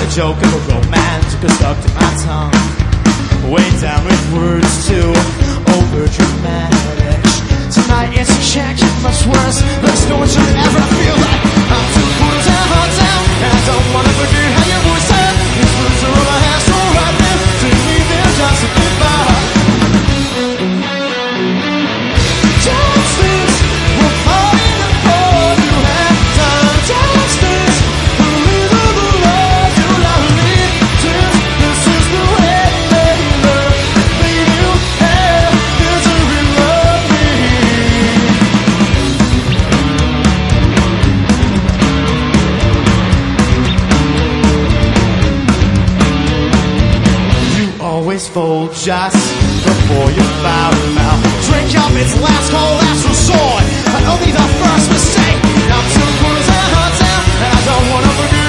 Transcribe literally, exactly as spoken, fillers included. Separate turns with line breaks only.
joke of a romantic was stuck to my tongue. Way down with words too over dramatic. Tonight it's a check, much worse. There's no one should ever feel like I'm too cool to hard down, and I don't wanna forget how you always said these words are all I have, so right now to me they're just a goodbye. Justice will find it for you have time. Justice will lead all the laws you love me. This is the way they love me. You have misery love me. You always fold just before you bow your mouth. Drink up its last cold last resort, but only the first mistake. I'm too cool to hurt down, and I don't wanna forget.